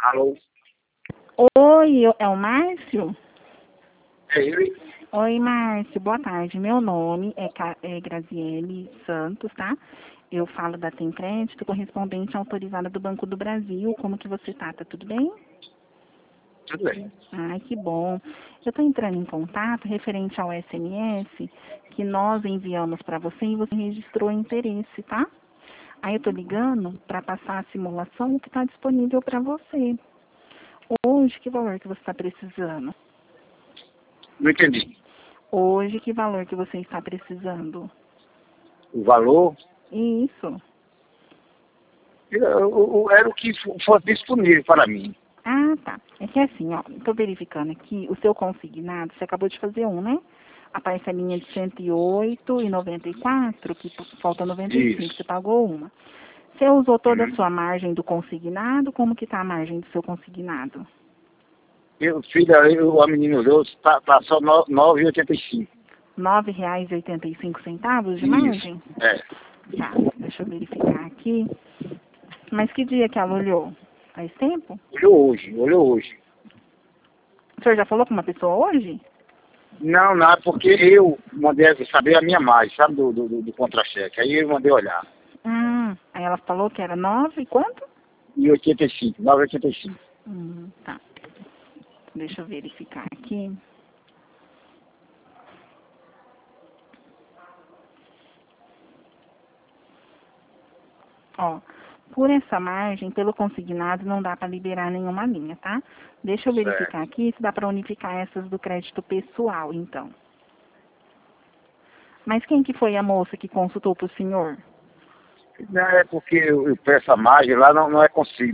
Alô? Oi, é o Márcio? É ele? Oi, Márcio, boa tarde. Meu nome é Graziele Santos, tá? Eu falo da Tem Crédito, correspondente autorizada do Banco do Brasil. Como que você tá? Tá tudo bem? Tudo bem. Ai, que bom. Eu tô entrando em contato referente ao SMS que nós enviamos para você e você registrou interesse, tá? Aí eu tô ligando para passar a simulação que está disponível para você. Hoje, que valor que você está precisando? Não entendi. Hoje, que valor que você está precisando? O valor Isso. era o que fosse disponível para mim. Ah, tá. É que assim, ó, tô verificando aqui, o seu consignado, você acabou de fazer um, né? A parcelinha de 108,94, que falta 95, você Isso. pagou uma. Você usou toda a Uhum. sua margem do consignado? Como que tá a margem do seu consignado? A menina olhou, tá só 9,85. R$ 9,85 de Isso. margem? É. Tá, deixa eu verificar aqui. Mas que dia que ela olhou? Faz tempo? Olhou hoje. O senhor já falou com uma pessoa hoje? Não, nada, porque eu mandei saber a minha margem, sabe, do contra-cheque. Aí eu mandei olhar. Aí ela falou que era 9 e quanto? E 85, 9,85. Tá. Deixa eu verificar aqui. Ó, por essa margem, pelo consignado, não dá para liberar nenhuma linha, tá? Deixa eu Certo. verificar aqui se dá para unificar essas do crédito pessoal, então. Mas quem que foi a moça que consultou para o senhor? Não, é porque eu peço a margem lá, não é consigo,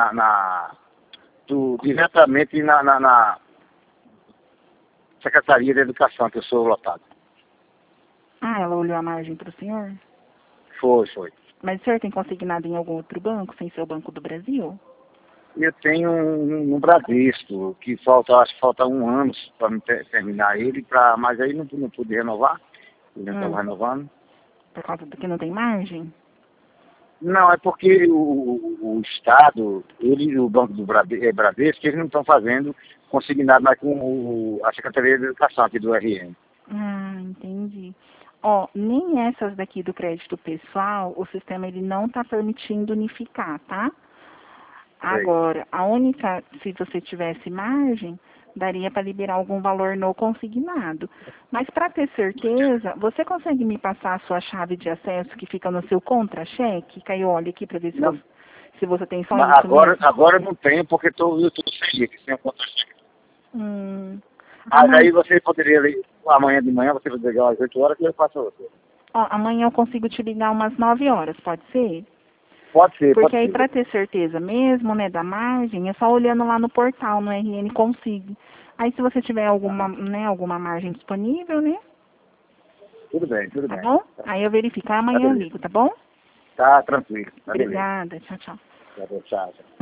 diretamente na Secretaria de Educação, que eu sou lotado. Ah, ela olhou a margem para o senhor? Foi. Mas o senhor tem consignado em algum outro banco, sem ser o Banco do Brasil? Eu tenho um Bradesco, que acho que falta um ano para terminar ele, mas aí não pude renovar, eu não estava Hum, renovando. por causa do que não tem margem? Não, é porque o Estado, o Banco do Bradesco, eles não estão fazendo consignado mais com a Secretaria de Educação aqui do RN. Ah, entendi. Ó, nem essas daqui do crédito pessoal, o sistema ele não está permitindo unificar, tá? Sei. Agora, a única, se você tivesse margem, daria para liberar algum valor no consignado. Mas para ter certeza, você consegue me passar a sua chave de acesso que fica no seu contra-cheque? Que aí eu olho aqui para ver Não, se você tem só mas isso mesmo. agora não tenho, porque eu estou sem aqui, sem contra-cheque. Hum, Mas amanhã, aí você poderia, amanhã de manhã, você poderia ligar às 8 horas que eu faço outra. ó, amanhã eu consigo te ligar umas 9 horas, pode ser? Pode ser, Porque pode aí, ser. para ter certeza mesmo, né, da margem, é só olhando lá no portal, no RN Consigo. Aí, se você tiver alguma, né, alguma margem disponível, né, Tudo bem, tudo tá bem. bom? Aí eu verificar, Tá amanhã eu beleza. ligo, tá bom? Tá tranquilo, tá beleza. Obrigada, tchau, tchau. Tá bom, tchau.